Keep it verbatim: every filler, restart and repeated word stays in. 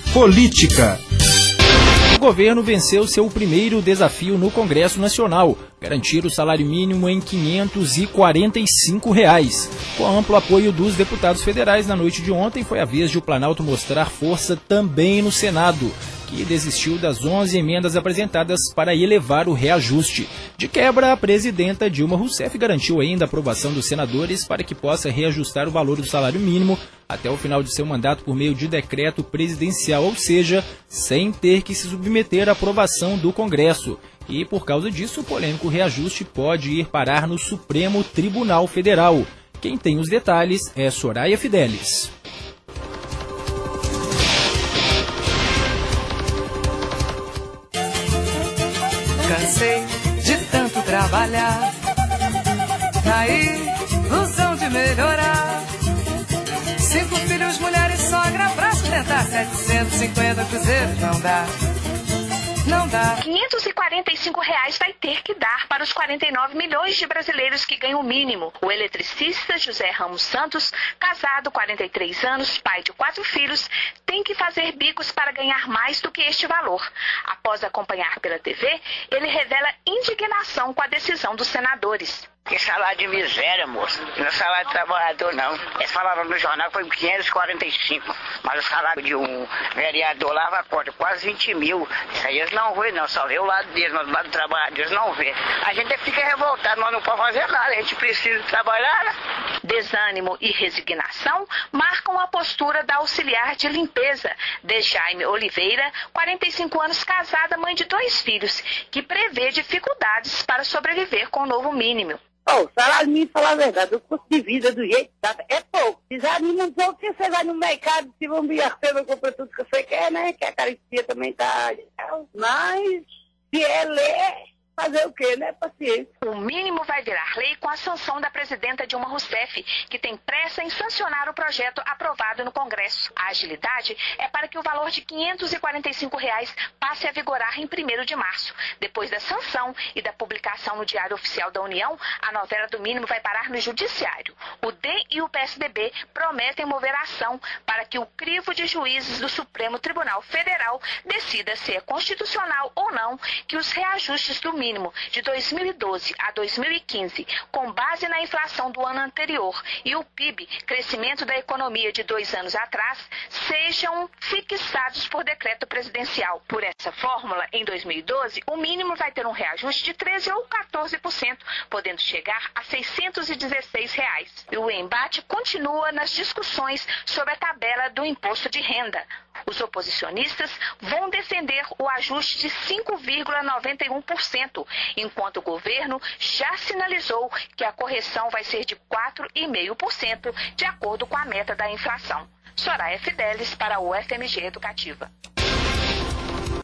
Política. O governo venceu seu primeiro desafio no Congresso Nacional, garantir o salário mínimo em quinhentos e quarenta e cinco reais. Com amplo apoio dos deputados federais na noite de ontem, foi a vez de o Planalto mostrar força também no Senado, que desistiu das onze emendas apresentadas para elevar o reajuste. De quebra, a presidenta Dilma Rousseff garantiu ainda a aprovação dos senadores para que possa reajustar o valor do salário mínimo até o final de seu mandato por meio de decreto presidencial, ou seja, sem ter que se submeter à aprovação do Congresso. E, por causa disso, o polêmico reajuste pode ir parar no Supremo Tribunal Federal. Quem tem os detalhes é Soraya Fidelis. Cansei de tanto trabalhar, na ilusão de melhorar. Cinco filhos, mulher e sogra pra sustentar setecentos e cinquenta cruzeiros não dá. Não dá. quinhentos e quarenta e cinco reais vai ter que dar para os quarenta e nove milhões de brasileiros que ganham o mínimo. O eletricista José Ramos Santos, casado, quarenta e três anos, pai de quatro filhos, tem que fazer bicos para ganhar mais do que este valor. Após acompanhar pela T V, ele revela indignação com a decisão dos senadores. Que salário de miséria, moço. Não é salário de trabalhador, não. Eles falaram no jornal que foi quinhentos e quarenta e cinco. Mas o salário de um vereador lá vai conta quase vinte mil. Isso aí eles não vê, não. Só vê o lado deles, mas o lado do trabalhador eles não vê. A gente fica revoltado, nós não podemos fazer nada. A gente precisa trabalhar, né? Desânimo e resignação marcam a postura da auxiliar de limpeza, Dejaime Oliveira, quarenta e cinco anos, casada, mãe de dois filhos, que prevê dificuldades para sobreviver com o novo mínimo. Oh, o salário mínimo, falar a verdade, o custo de vida do jeito que tá, é pouco. Desanima um pouco que você vai no mercado, se vão vir a feira, compra tudo que você quer, né? Que a caristia também tá... Mas, se é ler, fazer o quê, né? Paciência. O mínimo vai virar lei com a sanção da presidenta Dilma Rousseff, que tem pressa em sancionar o projeto aprovado no Congresso. A agilidade é para que o valor de quinhentos e quarenta e cinco reais passe a vigorar em primeiro de março. Depois da sanção e da publicação no Diário Oficial da União, a novela do mínimo vai parar no Judiciário. O D E M e o P S D B prometem mover ação para que o crivo de juízes do Supremo Tribunal Federal decida se é constitucional ou não que os reajustes do mínimo de dois mil e doze a dois mil e quinze, com base na inflação do ano anterior e o P I B, crescimento da economia de dois anos atrás, sejam fixados por decreto presidencial. Por essa fórmula, em dois mil e doze, o mínimo vai ter um reajuste de treze ou quatorze por cento, podendo chegar a seiscentos e dezesseis reais. E o embate continua nas discussões sobre a tabela do imposto de renda. Os oposicionistas vão defender o ajuste de cinco vírgula noventa e um por cento, enquanto o governo já sinalizou que a correção vai ser de quatro vírgula cinco por cento, de acordo com a meta da inflação. Soraya Fidelis para a U F M G Educativa.